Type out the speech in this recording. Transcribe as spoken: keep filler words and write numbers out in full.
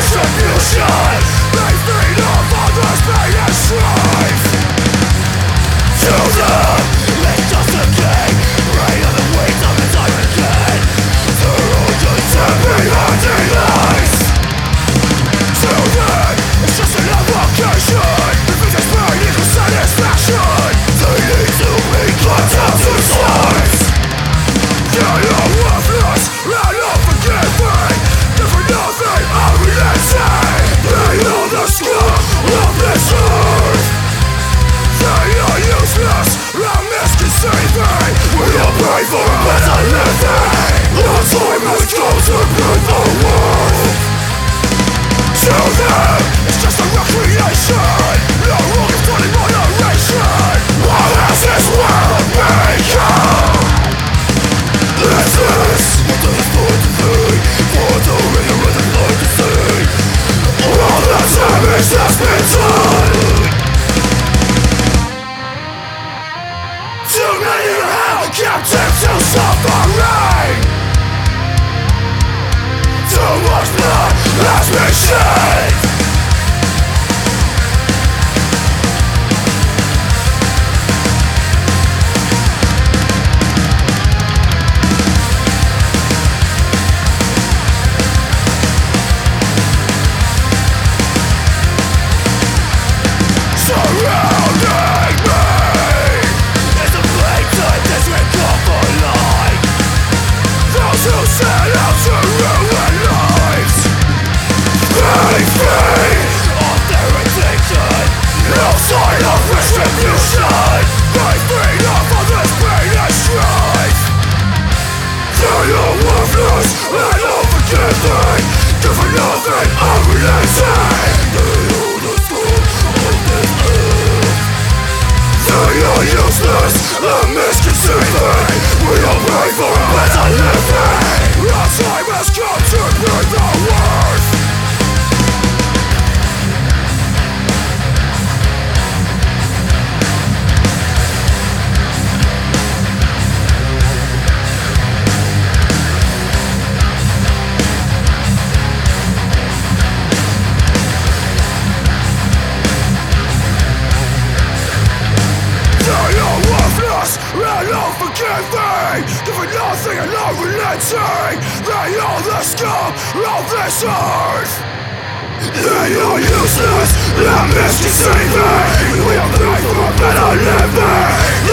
retribution. They feed off others' pain and strife. To them, it's just a game, prey on the wings of the time again. They're all content behind their lies. To them, it's just an avocation. If it is pain equals satisfaction, they need to be cut out to size. They are worthless and unforgiving. They're for nothing unrelenting. They are the scum of this earth. They are useless and misconceiving. We are praying for a better living. Our time has come to prove our worth. To them, it's just a recreation. No wrong is done in moderation. What has this world become? This is what there is for to be. For the reader with a light to see. All the damage has been done. Too many are held captive to suffering. Too much blood has been shed. Surrounding me is a blatant disregard for life. Those who set out to ruin lives, they feed on their addiction. No sign of retribution. They feed off of this pain and strife. They are worthless and unforgiving. Good for nothing, unrelenting. They are the scum of this earth. They are useless and misconceiving. We are praying for a better living. Our time has come to prove our worth. They are worthless and unforgiving. They're for nothing and unrelenting. They are the scum of this earth. They are useless and misconceiving. We are praying for a better living.